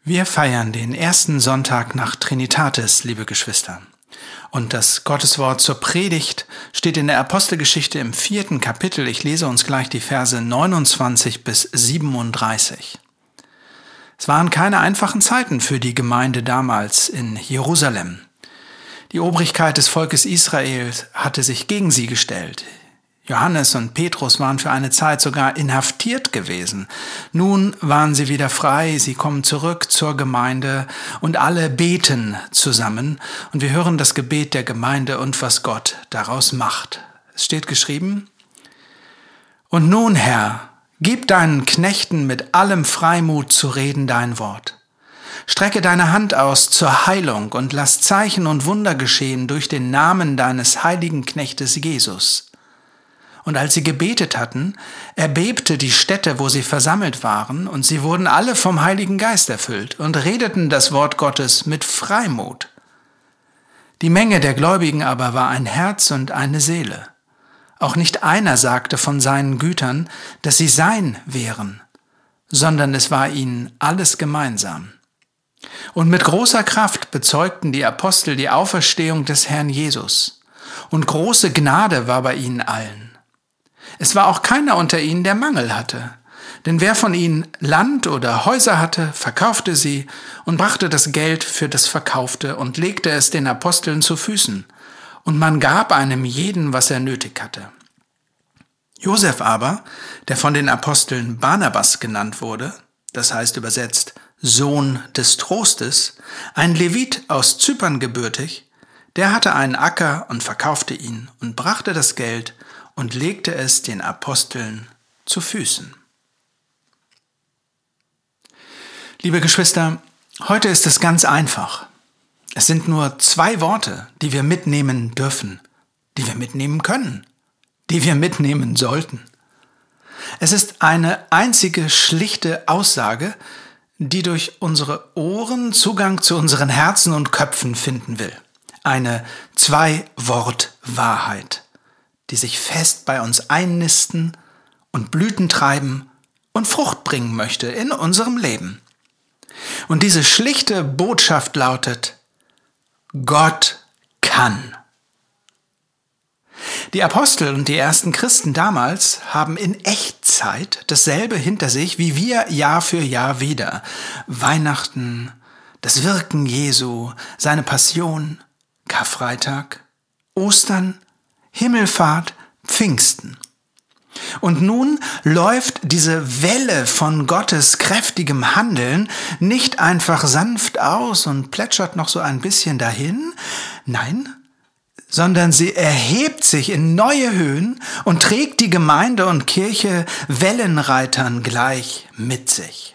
Wir feiern den ersten Sonntag nach Trinitatis, liebe Geschwister. Und das Gotteswort zur Predigt steht in der Apostelgeschichte im 4. Kapitel. Ich lese uns gleich die Verse 29 bis 37. Es waren keine einfachen Zeiten für die Gemeinde damals in Jerusalem. Die Obrigkeit des Volkes Israel hatte sich gegen sie gestellt. Johannes und Petrus waren für eine Zeit sogar inhaftiert gewesen. Nun waren sie wieder frei, sie kommen zurück zur Gemeinde und alle beten zusammen. Und wir hören das Gebet der Gemeinde und was Gott daraus macht. Es steht geschrieben: Und nun, Herr, gib deinen Knechten mit allem Freimut zu reden dein Wort. Strecke deine Hand aus zur Heilung und lass Zeichen und Wunder geschehen durch den Namen deines heiligen Knechtes Jesus. Und als sie gebetet hatten, erbebte die Stätte, wo sie versammelt waren, und sie wurden alle vom Heiligen Geist erfüllt und redeten das Wort Gottes mit Freimut. Die Menge der Gläubigen aber war ein Herz und eine Seele. Auch nicht einer sagte von seinen Gütern, dass sie sein wären, sondern es war ihnen alles gemeinsam. Und mit großer Kraft bezeugten die Apostel die Auferstehung des Herrn Jesus. Und große Gnade war bei ihnen allen. Es war auch keiner unter ihnen, der Mangel hatte. Denn wer von ihnen Land oder Häuser hatte, verkaufte sie und brachte das Geld für das Verkaufte und legte es den Aposteln zu Füßen. Und man gab einem jeden, was er nötig hatte. Josef aber, der von den Aposteln Barnabas genannt wurde, das heißt übersetzt Sohn des Trostes, ein Levit aus Zypern gebürtig, der hatte einen Acker und verkaufte ihn und brachte das Geld und legte es den Aposteln zu Füßen. Liebe Geschwister, heute ist es ganz einfach. Es sind nur 2 Worte, die wir mitnehmen dürfen, die wir mitnehmen können, die wir mitnehmen sollten. Es ist eine einzige schlichte Aussage, die durch unsere Ohren Zugang zu unseren Herzen und Köpfen finden will. Eine 2-Wort-Wahrheit, die sich fest bei uns einnisten und Blüten treiben und Frucht bringen möchte in unserem Leben. Und diese schlichte Botschaft lautet: Gott kann. Die Apostel und die ersten Christen damals haben in Echtzeit dasselbe hinter sich wie wir Jahr für Jahr wieder. Weihnachten, das Wirken Jesu, seine Passion, Karfreitag, Ostern, Himmelfahrt, Pfingsten. Und nun läuft diese Welle von Gottes kräftigem Handeln nicht einfach sanft aus und plätschert noch so ein bisschen dahin, nein, sondern sie erhebt sich in neue Höhen und trägt die Gemeinde und Kirche Wellenreitern gleich mit sich.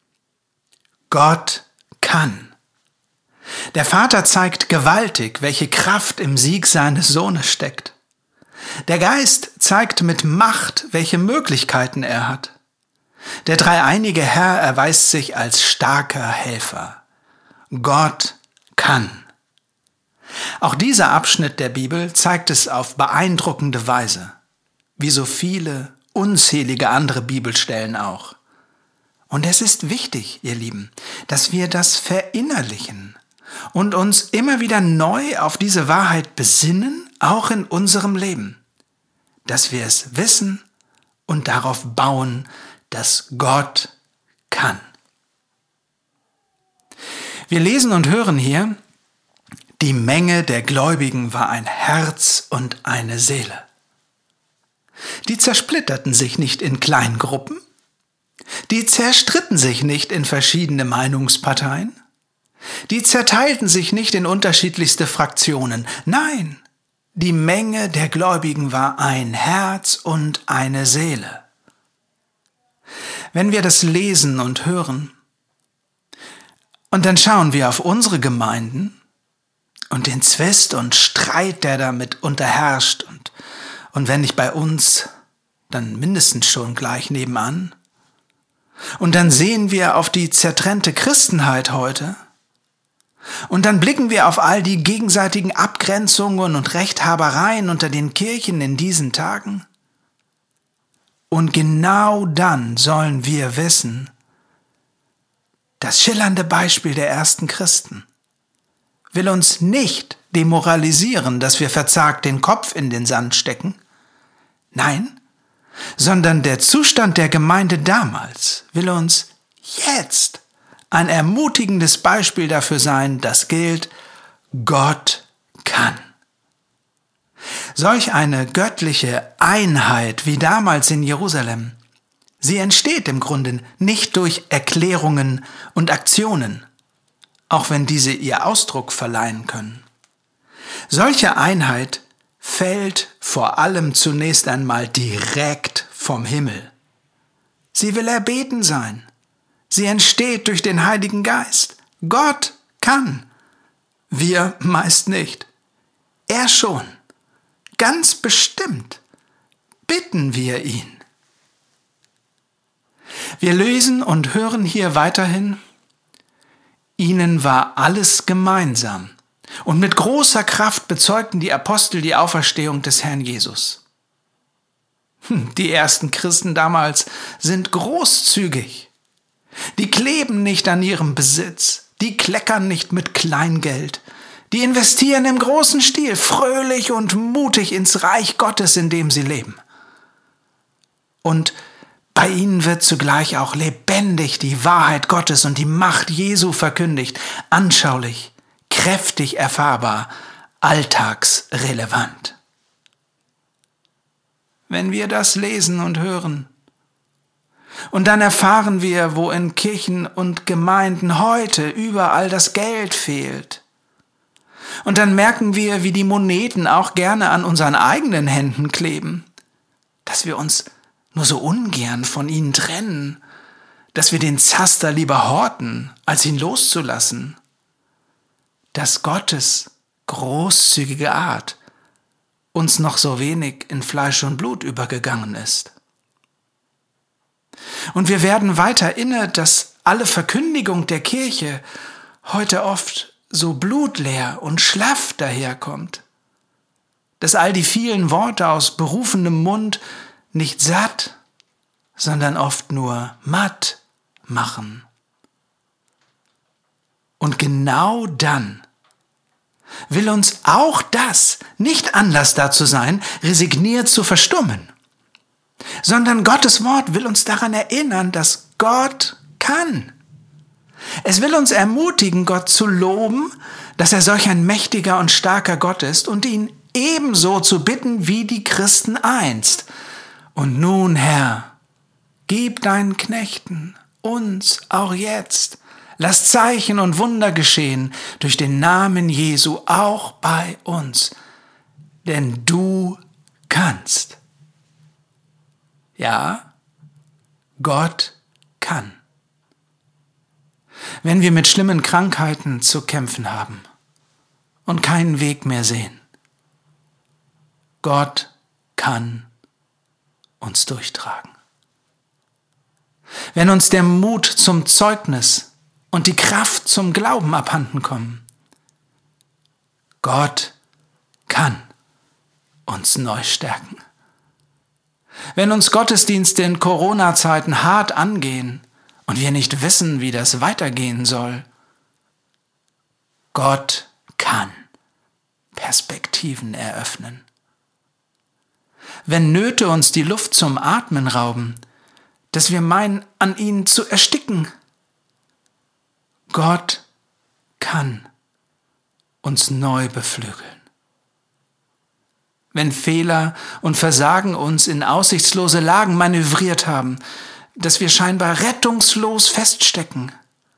Gott kann. Der Vater zeigt gewaltig, welche Kraft im Sieg seines Sohnes steckt. Der Geist zeigt mit Macht, welche Möglichkeiten er hat. Der dreieinige Herr erweist sich als starker Helfer. Gott kann. Auch dieser Abschnitt der Bibel zeigt es auf beeindruckende Weise, wie so viele unzählige andere Bibelstellen auch. Und es ist wichtig, ihr Lieben, dass wir das verinnerlichen und uns immer wieder neu auf diese Wahrheit besinnen, auch in unserem Leben, dass wir es wissen und darauf bauen, dass Gott kann. Wir lesen und hören hier: Die Menge der Gläubigen war ein Herz und eine Seele. Die zersplitterten sich nicht in Kleingruppen, die zerstritten sich nicht in verschiedene Meinungsparteien, die zerteilten sich nicht in unterschiedlichste Fraktionen. Nein, die Menge der Gläubigen war ein Herz und eine Seele. Wenn wir das lesen und hören, und dann schauen wir auf unsere Gemeinden und den Zwist und Streit, der damit unterherrscht, und wenn nicht bei uns, dann mindestens schon gleich nebenan. Und dann sehen wir auf die zertrennte Christenheit heute. Und dann blicken wir auf all die gegenseitigen Abgrenzungen und Rechthabereien unter den Kirchen in diesen Tagen. Und genau dann sollen wir wissen, das schillernde Beispiel der ersten Christen, will uns nicht demoralisieren, dass wir verzagt den Kopf in den Sand stecken. Nein, sondern der Zustand der Gemeinde damals will uns jetzt ein ermutigendes Beispiel dafür sein, das gilt, Gott kann. Solch eine göttliche Einheit wie damals in Jerusalem, sie entsteht im Grunde nicht durch Erklärungen und Aktionen, auch wenn diese ihr Ausdruck verleihen können. Solche Einheit fällt vor allem zunächst einmal direkt vom Himmel. Sie will erbeten sein. Sie entsteht durch den Heiligen Geist. Gott kann. Wir meist nicht. Er schon. Ganz bestimmt bitten wir ihn. Wir lesen und hören hier weiterhin: Ihnen war alles gemeinsam, und mit großer Kraft bezeugten die Apostel die Auferstehung des Herrn Jesus. Die ersten Christen damals sind großzügig. Die kleben nicht an ihrem Besitz, die kleckern nicht mit Kleingeld, die investieren im großen Stil, fröhlich und mutig ins Reich Gottes, in dem sie leben. Und bei ihnen wird zugleich auch lebendig die Wahrheit Gottes und die Macht Jesu verkündigt, anschaulich, kräftig erfahrbar, alltagsrelevant. Wenn wir das lesen und hören, und dann erfahren wir, wo in Kirchen und Gemeinden heute überall das Geld fehlt, und dann merken wir, wie die Moneten auch gerne an unseren eigenen Händen kleben, dass wir uns nur so ungern von ihnen trennen, dass wir den Zaster lieber horten, als ihn loszulassen, dass Gottes großzügige Art uns noch so wenig in Fleisch und Blut übergegangen ist. Und wir werden weiter erinnert, dass alle Verkündigung der Kirche heute oft so blutleer und schlaff daherkommt, dass all die vielen Worte aus berufenem Mund nicht satt, sondern oft nur matt machen. Und genau dann will uns auch das nicht Anlass dazu sein, resigniert zu verstummen, sondern Gottes Wort will uns daran erinnern, dass Gott kann. Es will uns ermutigen, Gott zu loben, dass er solch ein mächtiger und starker Gott ist, und ihn ebenso zu bitten wie die Christen einst. Und nun, Herr, gib deinen Knechten, uns auch jetzt, lass Zeichen und Wunder geschehen durch den Namen Jesu auch bei uns, denn du kannst. Ja, Gott kann. Wenn wir mit schlimmen Krankheiten zu kämpfen haben und keinen Weg mehr sehen, Gott kann uns durchtragen. Wenn uns der Mut zum Zeugnis und die Kraft zum Glauben abhanden kommen, Gott kann uns neu stärken. Wenn uns Gottesdienste in Corona-Zeiten hart angehen und wir nicht wissen, wie das weitergehen soll, Gott kann Perspektiven eröffnen. Wenn Nöte uns die Luft zum Atmen rauben, dass wir meinen, an ihnen zu ersticken, Gott kann uns neu beflügeln. Wenn Fehler und Versagen uns in aussichtslose Lagen manövriert haben, dass wir scheinbar rettungslos feststecken,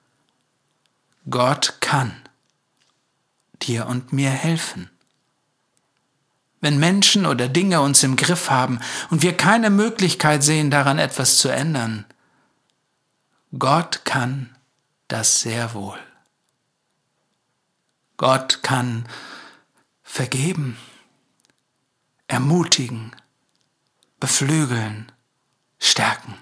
Gott kann dir und mir helfen. Wenn Menschen oder Dinge uns im Griff haben und wir keine Möglichkeit sehen, daran etwas zu ändern, Gott kann das sehr wohl. Gott kann vergeben, ermutigen, beflügeln, stärken.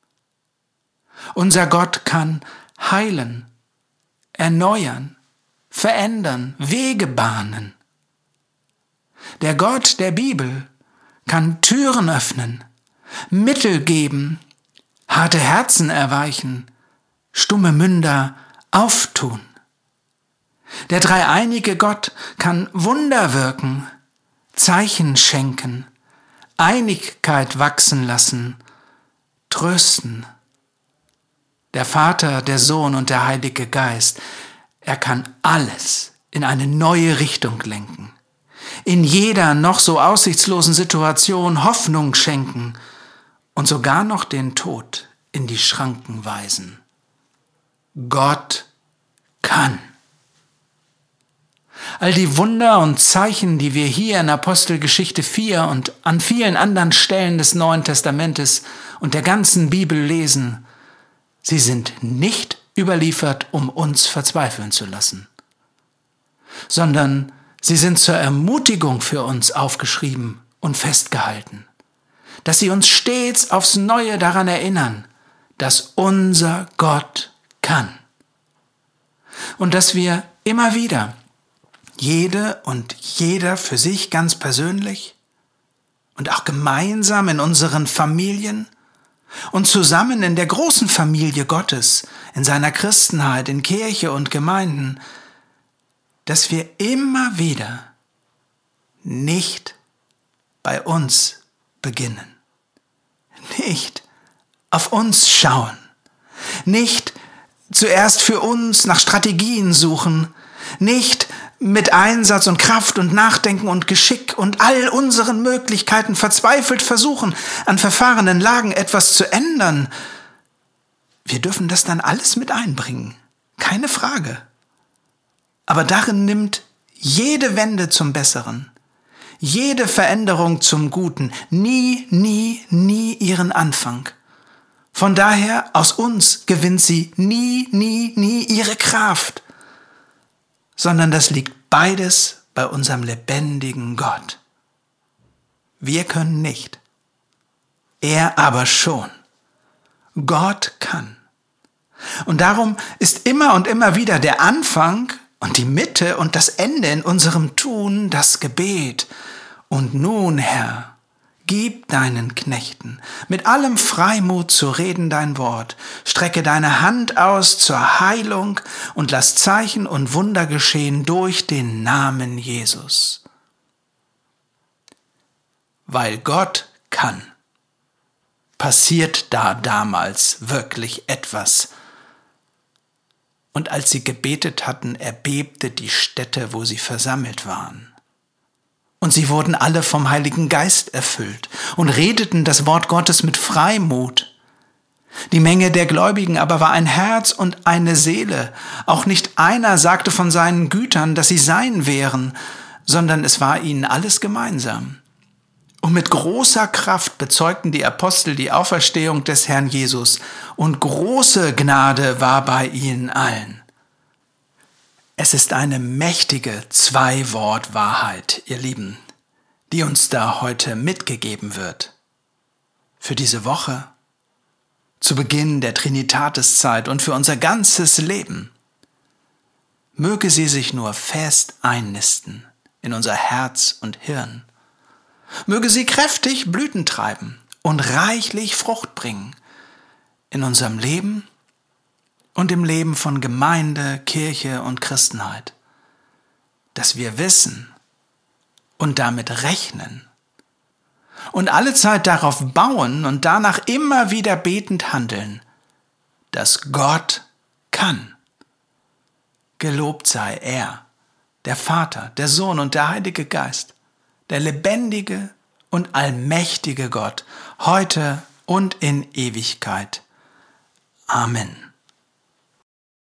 Unser Gott kann heilen, erneuern, verändern, Wege bahnen. Der Gott der Bibel kann Türen öffnen, Mittel geben, harte Herzen erweichen, stumme Münder auftun. Der dreieinige Gott kann Wunder wirken, Zeichen schenken, Einigkeit wachsen lassen, trösten. Der Vater, der Sohn und der Heilige Geist, er kann alles in eine neue Richtung lenken, in jeder noch so aussichtslosen Situation Hoffnung schenken und sogar noch den Tod in die Schranken weisen. Gott kann. All die Wunder und Zeichen, die wir hier in Apostelgeschichte 4 und an vielen anderen Stellen des Neuen Testamentes und der ganzen Bibel lesen, sie sind nicht überliefert, um uns verzweifeln zu lassen, sondern sie sind zur Ermutigung für uns aufgeschrieben und festgehalten, dass sie uns stets aufs Neue daran erinnern, dass unser Gott kann und dass wir immer wieder, jede und jeder für sich ganz persönlich und auch gemeinsam in unseren Familien und zusammen in der großen Familie Gottes, in seiner Christenheit, in Kirche und Gemeinden, dass wir immer wieder nicht bei uns beginnen, nicht auf uns schauen, nicht zuerst für uns nach Strategien suchen, nicht mit Einsatz und Kraft und Nachdenken und Geschick und all unseren Möglichkeiten verzweifelt versuchen, an verfahrenen Lagen etwas zu ändern. Wir dürfen das dann alles mit einbringen, keine Frage. Aber darin nimmt jede Wende zum Besseren, jede Veränderung zum Guten nie ihren Anfang. Von daher, aus uns gewinnt sie nie ihre Kraft, sondern das liegt beides bei unserem lebendigen Gott. Wir können nicht, er aber schon. Gott kann. Und darum ist immer und immer wieder der Anfang und die Mitte und das Ende in unserem Tun das Gebet. Und nun, Herr, gib deinen Knechten mit allem Freimut zu reden dein Wort. Strecke deine Hand aus zur Heilung und lass Zeichen und Wunder geschehen durch den Namen Jesus. Weil Gott kann, passiert da damals wirklich etwas. Und als sie gebetet hatten, erbebte die Stätte, wo sie versammelt waren. Und sie wurden alle vom Heiligen Geist erfüllt und redeten das Wort Gottes mit Freimut. Die Menge der Gläubigen aber war ein Herz und eine Seele. Auch nicht einer sagte von seinen Gütern, dass sie sein wären, sondern es war ihnen alles gemeinsam. Und mit großer Kraft bezeugten die Apostel die Auferstehung des Herrn Jesus, und große Gnade war bei ihnen allen. Es ist eine mächtige Zwei-Wort-Wahrheit, ihr Lieben, die uns da heute mitgegeben wird. Für diese Woche, zu Beginn der Trinitatiszeit und für unser ganzes Leben. Möge sie sich nur fest einnisten in unser Herz und Hirn. Möge sie kräftig Blüten treiben und reichlich Frucht bringen in unserem Leben und im Leben von Gemeinde, Kirche und Christenheit, dass wir wissen und damit rechnen und alle Zeit darauf bauen und danach immer wieder betend handeln, dass Gott kann. Gelobt sei er, der Vater, der Sohn und der Heilige Geist, der lebendige und allmächtige Gott, heute und in Ewigkeit. Amen.